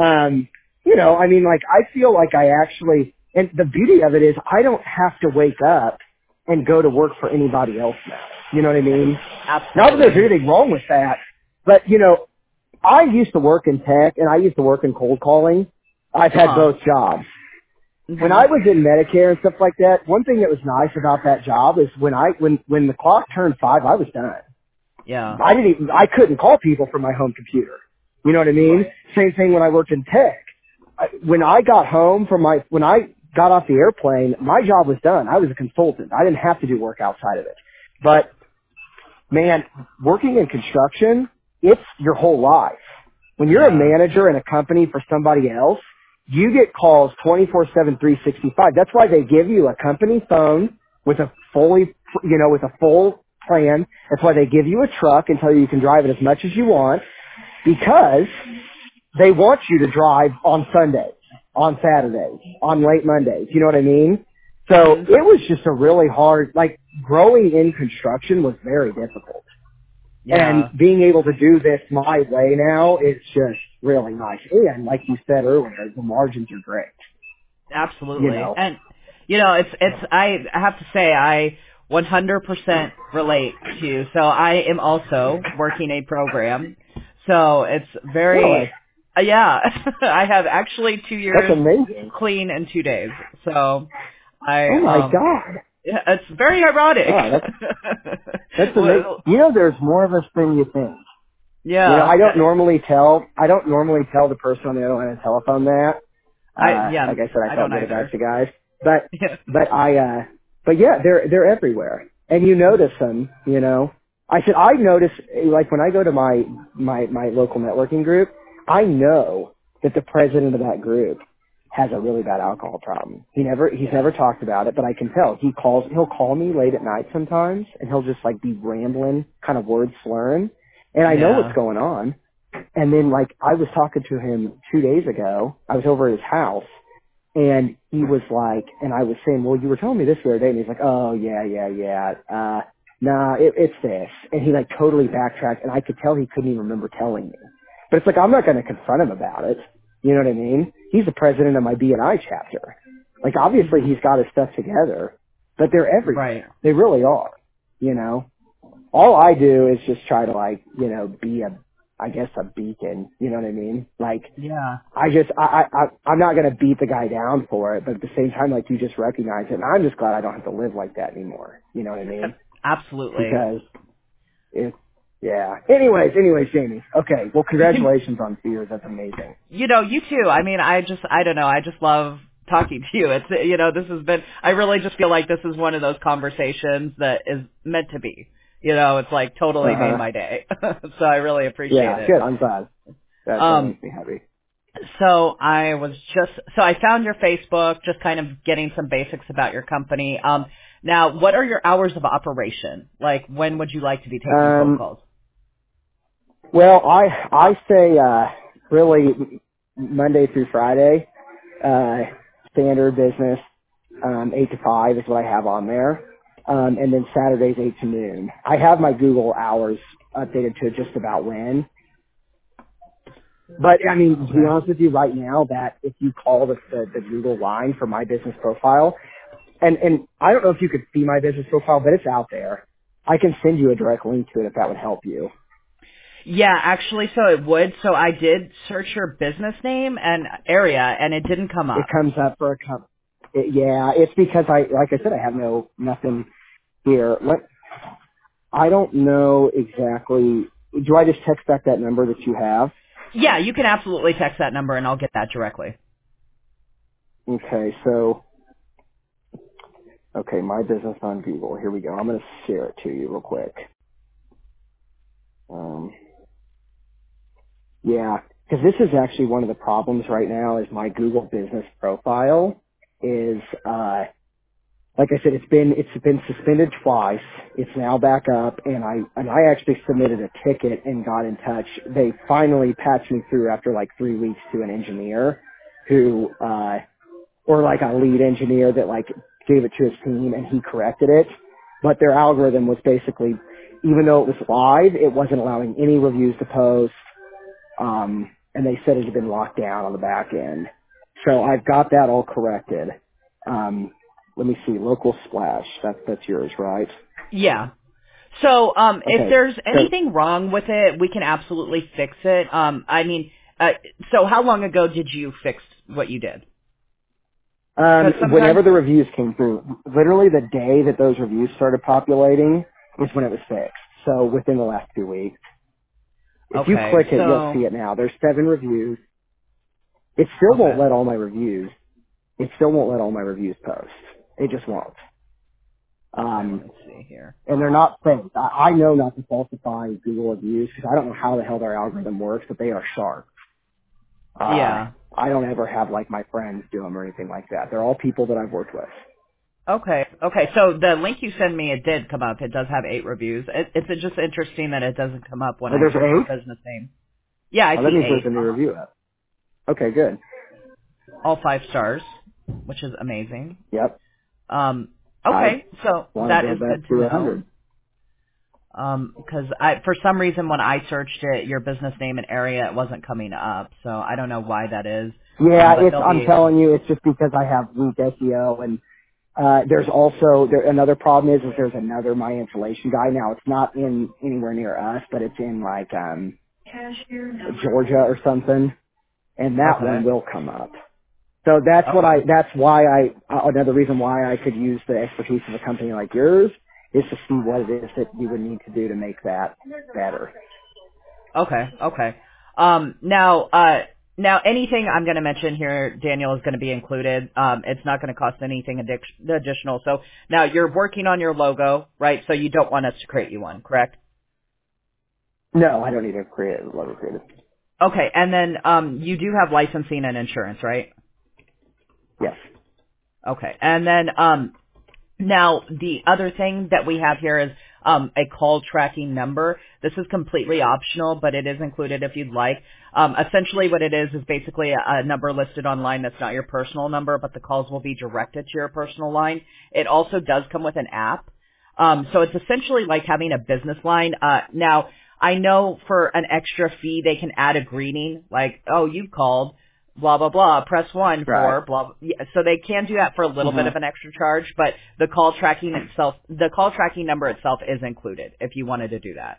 you know, I mean, like, I feel like I actually, and the beauty of it is I don't have to wake up and go to work for anybody else now. You know what I mean? Absolutely. Not that there's anything wrong with that, but, you know, I used to work in tech and I used to work in cold calling. I've had both jobs. When I was in Medicare and stuff like that, one thing that was nice about that job is when the clock turned 5, I was done. Yeah. I couldn't call people from my home computer. You know what I mean? Right. Same thing when I worked in tech. When I got home when I got off the airplane, my job was done. I was a consultant. I didn't have to do work outside of it. But man, working in construction, it's your whole life. When you're a manager in a company for somebody else, you get calls 24/7, 365. That's why they give you a company phone with a with a full plan. That's why they give you a truck and tell you can drive it as much as you want, because they want you to drive on Sundays, on Saturdays, on late Mondays. You know what I mean? So it was just a really hard, like, growing in construction was very difficult. Yeah. And being able to do this my way now is just really nice. And like you said earlier, the margins are great. Absolutely. You know. And, you know, I have to say, I 100% relate to you. So I am also working a program. So it's very, Really? Yeah, I have actually 2 years That's amazing. clean in 2 days. So Oh my God. yeah, it's very ironic. Oh, that's amazing. You know, there's more of us than you think. Yeah. You know, I don't normally tell the person on the other end of the telephone that. Like I said, I felt don't good about either. you guys. But, Yeah. but yeah, they're everywhere. And you notice them, you know. I said, I notice, like, when I go to my local networking group, I know that the president of that group has a really bad alcohol problem. He's never talked about it, but I can tell. He'll call me late at night sometimes, and he'll just, like, be rambling, kind of word slurring. And I know what's going on. And then, like, I was talking to him 2 days ago. I was over at his house, and he was like, and I was saying, well, you were telling me this the other day. And he's like, oh, yeah. Nah, it's this. And he, like, totally backtracked, and I could tell he couldn't even remember telling me. But it's like, I'm not going to confront him about it. You know what I mean? He's the president of my BNI chapter. Like, obviously he's got his stuff together, but they're everywhere. Right. They really are, you know? All I do is just try to, like, you know, be a beacon. You know what I mean? Like, Yeah. I'm not going to beat the guy down for it, but at the same time, like, you just recognize it. And I'm just glad I don't have to live like that anymore. You know what I mean? Absolutely. Because yeah. Anyways, Jamie. Okay. Well, congratulations on Fear. That's amazing. You know, you too. I mean, I don't know. I just love talking to you. It's, you know, I really just feel like this is one of those conversations that is meant to be. You know, it's like totally made my day. So I really appreciate it. Yeah, good. I'm glad. That makes me happy. So I found your Facebook, just kind of getting some basics about your company. Now, what are your hours of operation? Like, when would you like to be taking phone calls? Well, I say really Monday through Friday, standard business, 8 to 5 is what I have on there. And then Saturdays 8 to noon. I have my Google hours updated to just about when. But I mean, to be honest with you, right now, that if you call the Google line for my business profile, and I don't know if you could see my business profile, but it's out there. I can send you a direct link to it if that would help you. Yeah, actually, so it would. So I did search your business name and area, and it didn't come up. It comes up for a yeah, it's because like I said, I have nothing here. I don't know exactly. Do I just text back that number that you have? Yeah, you can absolutely text that number, and I'll get that directly. Okay, my business on Google. Here we go. I'm going to share it to you real quick. Yeah, because this is actually one of the problems right now is my Google business profile is like I said, it's been suspended twice. It's now back up, and I actually submitted a ticket and got in touch. They finally patched me through after like 3 weeks to an engineer who, or like a lead engineer that like gave it to his team and he corrected it. But their algorithm was basically, even though it was live, it wasn't allowing any reviews to post. And they said it had been locked down on the back end. So I've got that all corrected. Let me see, local splash. That's yours, right? Yeah. So, if Okay. there's anything wrong with it, we can absolutely fix it. So how long ago did you fix what you did? Whenever the reviews came through, literally the day that those reviews started populating is when it was fixed. So within the last 2 weeks. If you click it, you'll see it now. There's 7 reviews. It still won't let all my reviews. It still won't let all my reviews post. It just won't. Let's see here. And they're not fake. I know not to falsify Google reviews because I don't know how the hell their algorithm works, but they are sharp. Yeah. I don't ever have like my friends do them or anything like that. They're all people that I've worked with. Okay. So the link you sent me, it did come up. It does have 8 reviews. It's just interesting that it doesn't come up when I there's search your 8? business name. Yeah, I That see means 8. there's a new review up. Okay, good. All 5 stars, which is amazing. Yep. Okay, so that is good to to know. 100. Because for some reason when I searched it, your business name and area, it wasn't coming up. So I don't know why that is. Yeah, I'm telling you, it's just because I have weak SEO, and there's also another problem is there's another My Insulation guy. Now it's not in anywhere near us, but it's in like Georgia or something, and that one will come up. So that's another reason why I could use the expertise of a company like yours is to see what it is that you would need to do to make that better. Okay. Now anything I'm going to mention here, Daniel, is going to be included. It's not going to cost anything additional. So now you're working on your logo, right? So you don't want us to create you one, correct? No, I don't need to create a logo created. Okay, and then you do have licensing and insurance, right? Yes. Okay, and then now the other thing that we have here is a call tracking number. This is completely optional, but it is included if you'd like. Essentially what it is basically a number listed online that's not your personal number, but the calls will be directed to your personal line. It also does come with an app. So it's essentially like having a business line. Now, I know for an extra fee, they can add a greeting like, oh, you called, blah, blah, blah, press 1 for, blah, blah. So they can do that for a little bit of an extra charge, but the call tracking number itself is included if you wanted to do that.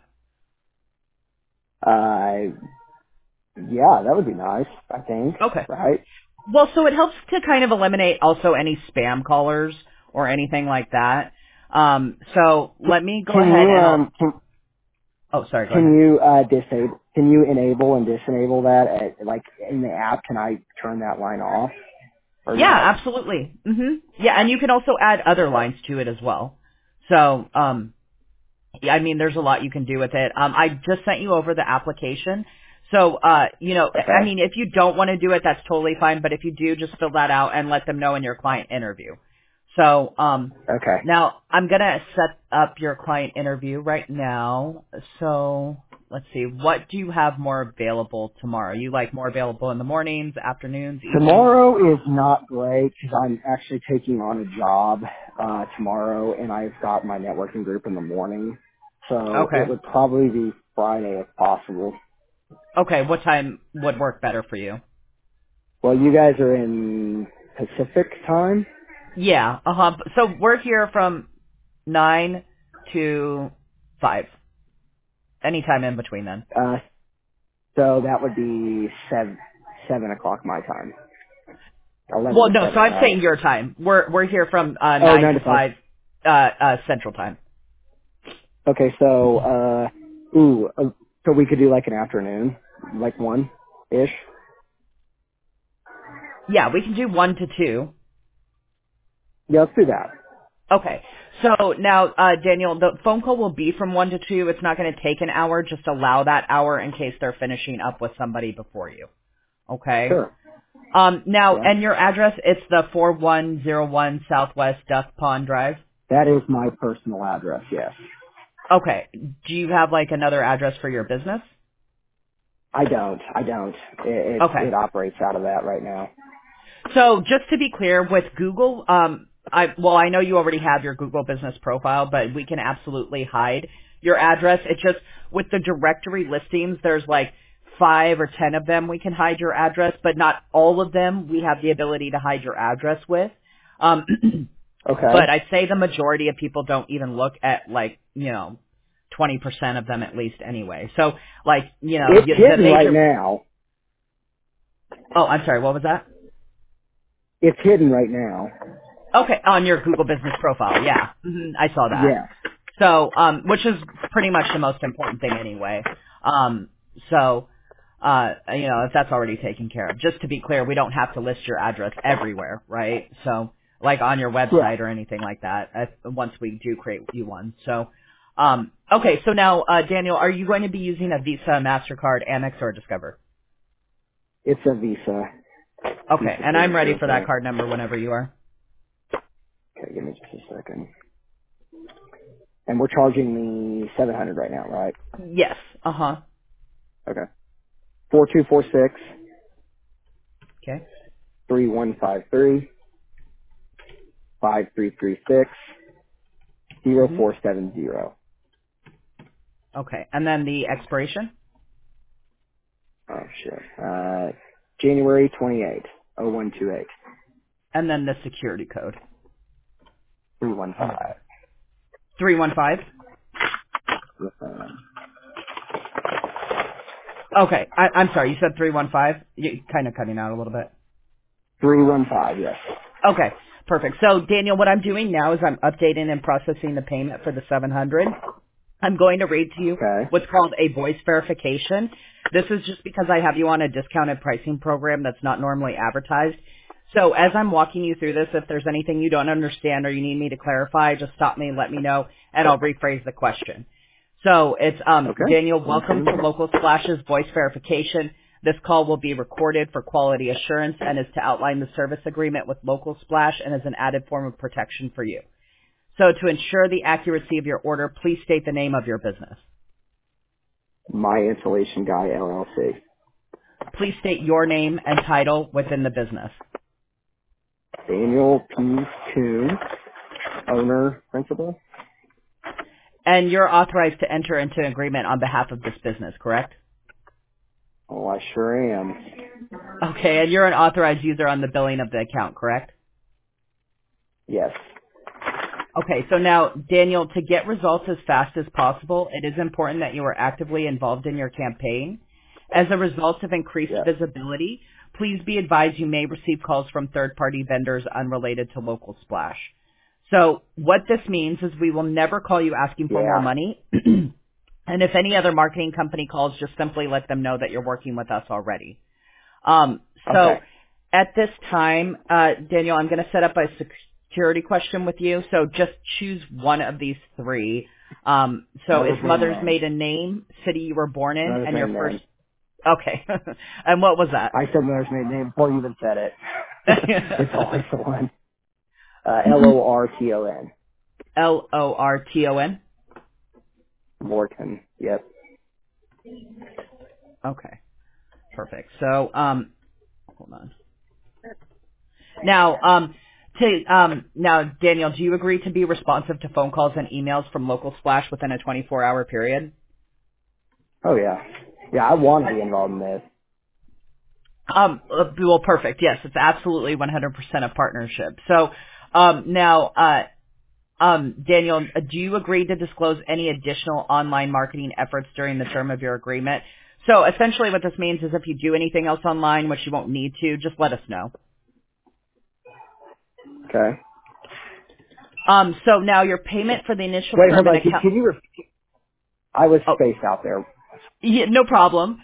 Yeah, that would be nice, I think. Okay. Right? Well, so it helps to kind of eliminate also any spam callers or anything like that. So let me go ahead and... Oh, sorry. Go ahead. Can you enable and disable that? Like in the app, can I turn that line off? Yeah, absolutely. Yeah, and you can also add other lines to it as well. So, I mean, there's a lot you can do with it. I just sent you over the application. So, I mean, if you don't want to do it, that's totally fine. But if you do, just fill that out and let them know in your client interview. So, now I'm going to set up your client interview right now. So let's see. What do you have more available tomorrow? You like more available in the mornings, afternoons, evenings? Tomorrow is not great because I'm actually taking on a job, tomorrow, and I've got my networking group in the morning. So it would probably be Friday if possible. Okay. What time would work better for you? Well, you guys are in Pacific time? Yeah, So we're here from 9 to 5. Anytime in between then. So that would be 7 o'clock my time. Well, no, so I'm saying your time. We're here from 9 to 5 Central Time. Okay, so so we could do like an afternoon, like 1-ish. Yeah, we can do 1 to 2. Yeah, let's do that. Okay. So now, Daniel, the phone call will be from 1 to 2. It's not going to take an hour. Just allow that hour in case they're finishing up with somebody before you. Okay? Sure. Now, Yeah. and your address, it's the 4101 Southwest Duck Pond Drive? That is my personal address, yes. Okay. Do you have like another address for your business? I don't. Okay. It operates out of that right now. So just to be clear, with Google, I know you already have your Google business profile, but we can absolutely hide your address. It's just with the directory listings, there's like 5 or 10 of them we can hide your address, but not all of them we have the ability to hide your address with. Okay. But I'd say the majority of people don't even look at 20% of them at least anyway. So It's hidden right now. Oh, I'm sorry. What was that? It's hidden right now. Okay, on your Google business profile. Yeah, I saw that. Yeah. So, which is pretty much the most important thing anyway. If that's already taken care of. Just to be clear, we don't have to list your address everywhere, right? So, like on your website or anything like that, once we do create you one. So, okay, so now, Daniel, are you going to be using a Visa, MasterCard, Amex, or Discover? It's a Visa. Okay, Visa and I'm ready card, for that yeah. card number whenever you are. Okay, give me just a second. And we're charging the $700 right now, right? Yes. Uh-huh. Okay. 4246 Okay. 3153 5336 0470. Okay, and then the expiration? Oh shit. January 28th, 0128. And then the security code. 315. 315? Uh, Okay, I'm sorry, you said 315? You're kind of cutting out a little bit. 315, yes. Okay, perfect. So, Daniel, what I'm doing now is I'm updating and processing the payment for the 700. I'm going to read to you Okay. what's called a voice verification. This is just because I have you on a discounted pricing program that's not normally advertised. So as I'm walking you through this, if there's anything you don't understand or you need me to clarify, just stop me and let me know, and I'll rephrase the question. So it's Okay. Daniel, welcome to Local Splash's voice verification. This call will be recorded for quality assurance and is to outline the service agreement with Local Splash and is an added form of protection for you. So to ensure the accuracy of your order, please state the name of your business. My Insulation Guy, LLC. Please state your name and title within the business. Daniel P. Kuhn, owner, principal. And you're authorized to enter into an agreement on behalf of this business, correct? Oh, I sure am. Okay, and you're an authorized user on the billing of the account, correct? Yes. Okay, so now, Daniel, to get results as fast as possible, it is important that you are actively involved in your campaign. As a result of increased visibility, please be advised you may receive calls from third-party vendors unrelated to Local Splash. So what this means is we will never call you asking for more money. And if any other marketing company calls, just simply let them know that you're working with us already. Okay. At this time, Daniel, I'm going to set up a security question with you. So just choose one of these three. It's mother's maiden name, city you were born in, and your first. Okay. And what was that? I said mother's maiden name before you even said it. It's always the one. Lorton. Lorton? Morton. Yep. Okay. Perfect. So, hold on. Now, now, Daniel, do you agree to be responsive to phone calls and emails from Local Splash within a 24-hour period? Oh, yeah. Yeah, I want to be involved in this. Well, perfect. Yes, it's absolutely 100% a partnership. So, now, Daniel, do you agree to disclose any additional online marketing efforts during the term of your agreement? So essentially what this means is if you do anything else online, which you won't need to, just let us know. Okay. So now your payment for the initial Wait, term hold on. and account. Can you repeat? I was spaced out there. Yeah, no problem.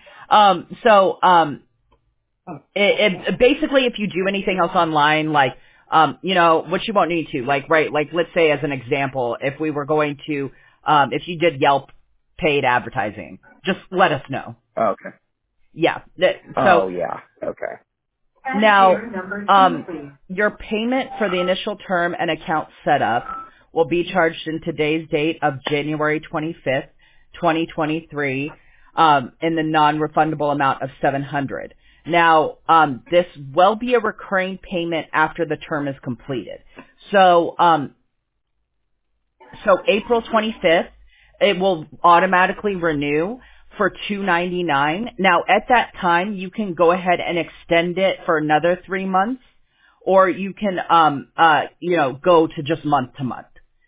Basically if you do anything else online, like, which you won't need to, like, right, like, let's say as an example, if we were going to, if you did Yelp paid advertising, just let us know. Oh, okay. Yeah. Oh, yeah. Okay. Now, your payment for the initial term and account setup will be charged in today's date of January 25th, 2023, in the non-refundable amount of $700. Now, this will be a recurring payment after the term is completed. So April 25th, it will automatically renew for $299. Now, at that time, you can go ahead and extend it for another 3 months, or you can, go to just month to month.